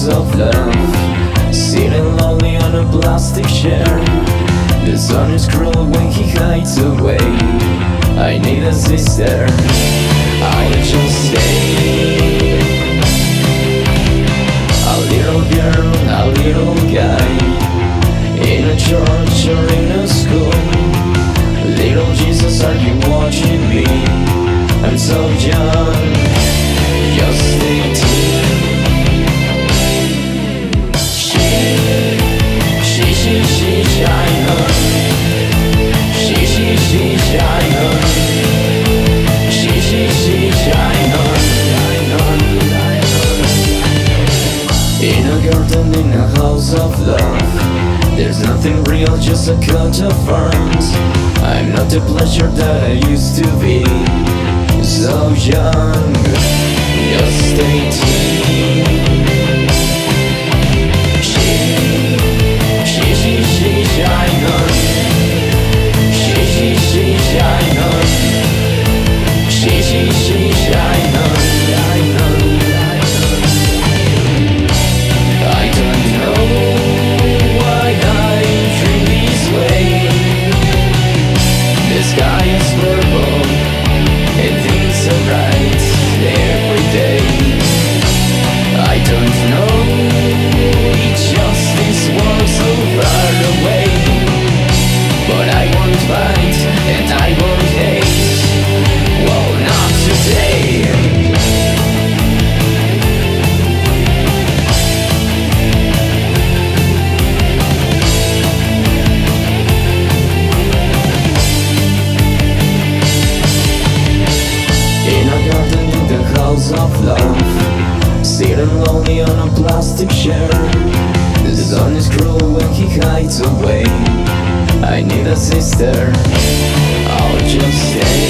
house of love, sitting lonely on a plastic chair. The sun is cruel when he hides away. I need a sister, I'll just stay. A little girl, a little guy, in a church or in a school. Little Jesus, are you watching me? I'm so young, just 18. She shine on. She shine on. She shine on. In a garden, in a house of love, there's nothing real, just a coat of arms. I'm not the pleasure that I used to be. So young, just 18. She shine on. She shine on. She shine on. I don't know why I dream this way. The sky is purple and things are bright every day. I don't know, it's just this world so far away. But I won't fight and I won't hate. Well, not today. In a garden in the house of love, sitting lonely on a plastic chair. The sun is cruel when he hides away. I need a sister, I'll just stay.